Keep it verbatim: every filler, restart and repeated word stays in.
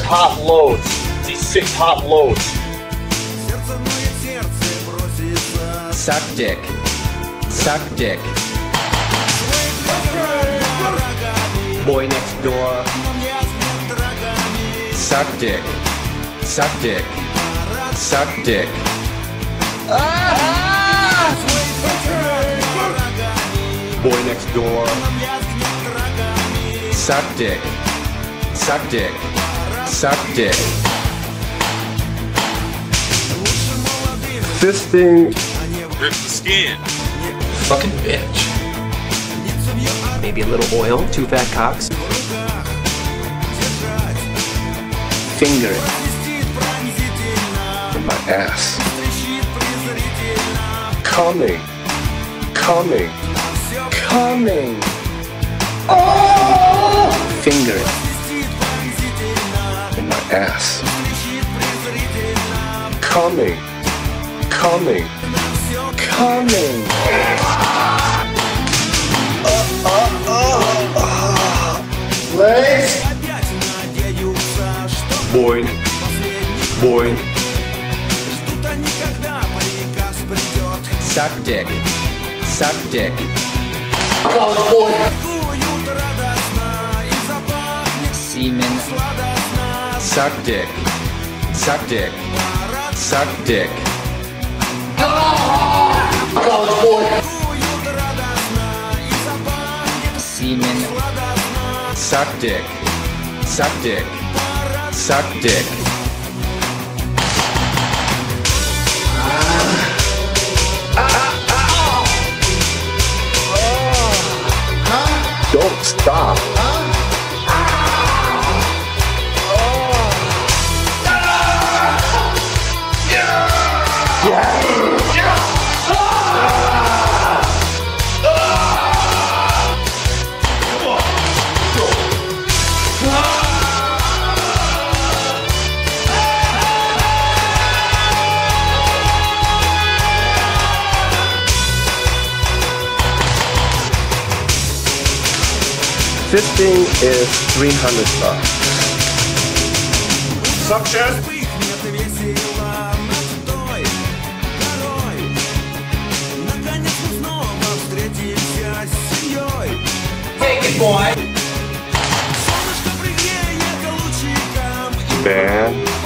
hot loads. These six hot loads. Suck dick. Suck dick. Boy next door. Suck dick. Suck dick. Suck dick. Ah! Boy next door. Suck dick. Suck dick. Suck dick. Fisting. Rip the skin. Fucking bitch. Maybe a little oil, two fat cocks. Finger it. In my ass. Coming. Coming. Coming. Oh! Finger it. In my ass. Coming. Coming. Coming. Uh, uh, uh, uh. Legs. Boy. Boy. Suck dick. Suck dick. Semen. Suck dick. Suck dick. Suck dick. Semen. Suck dick. Suck dick. Suck dick. Don't stop. Fisting is three hundred bucks. Suction. Take it, boy. Man.